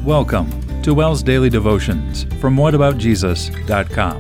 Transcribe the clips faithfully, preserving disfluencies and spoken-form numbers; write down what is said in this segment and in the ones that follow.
Welcome to WELS Daily Devotions from what about jesus dot com.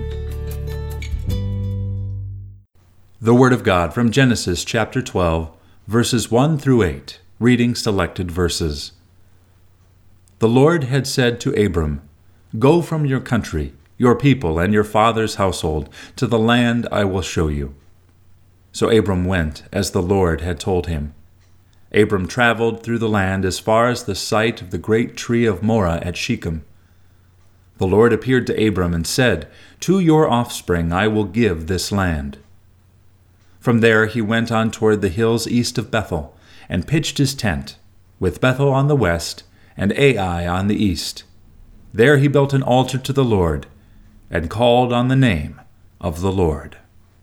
The Word of God from Genesis chapter twelve, verses one through eight, reading selected verses. The Lord had said to Abram, "Go from your country, your people, and your father's household, to the land I will show you." So Abram went, as the Lord had told him. Abram traveled through the land as far as the site of the great tree of Moreh at Shechem. The Lord appeared to Abram and said, "To your offspring I will give this land." From there he went on toward the hills east of Bethel, and pitched his tent, with Bethel on the west and Ai on the east. There he built an altar to the Lord, and called on the name of the Lord.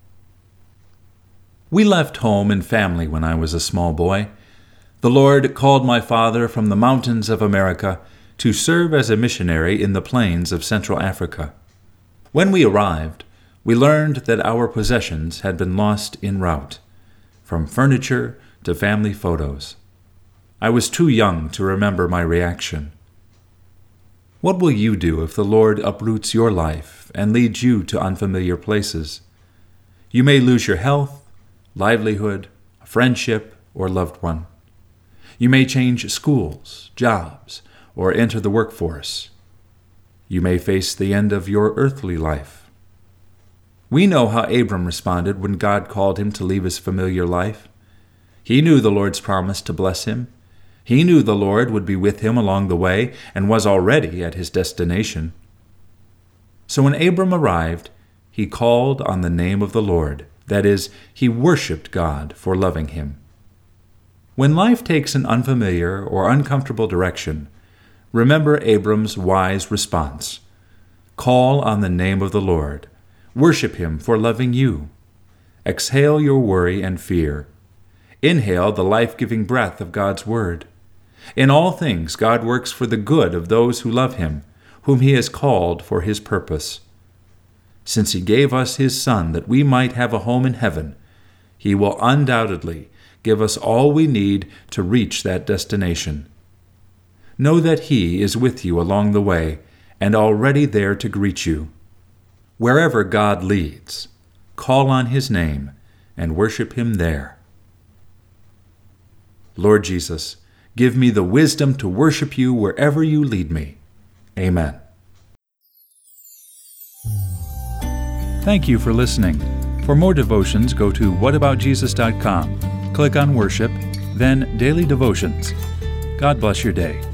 We left home and family when I was a small boy. The Lord called my father from the mountains of America to serve as a missionary in the plains of Central Africa. When we arrived, we learned that our possessions had been lost en route, from furniture to family photos. I was too young to remember my reaction. What will you do if the Lord uproots your life and leads you to unfamiliar places? You may lose your health, livelihood, a friendship, or loved one. You may change schools, jobs, or enter the workforce. You may face the end of your earthly life. We know how Abram responded when God called him to leave his familiar life. He knew the Lord's promise to bless him. He knew the Lord would be with him along the way and was already at his destination. So when Abram arrived, he called on the name of the Lord. That is, he worshiped God for loving him. When life takes an unfamiliar or uncomfortable direction, remember Abram's wise response. Call on the name of the Lord. Worship him for loving you. Exhale your worry and fear. Inhale the life-giving breath of God's word. In all things, God works for the good of those who love him, whom he has called for his purpose. Since he gave us his Son that we might have a home in heaven, he will undoubtedly give us all we need to reach that destination. Know that he is with you along the way and already there to greet you. Wherever God leads, call on his name and worship him there. Lord Jesus, give me the wisdom to worship you wherever you lead me. Amen. Thank you for listening. For more devotions, go to what about jesus dot com. Click on Worship, then Daily Devotions. God bless your day.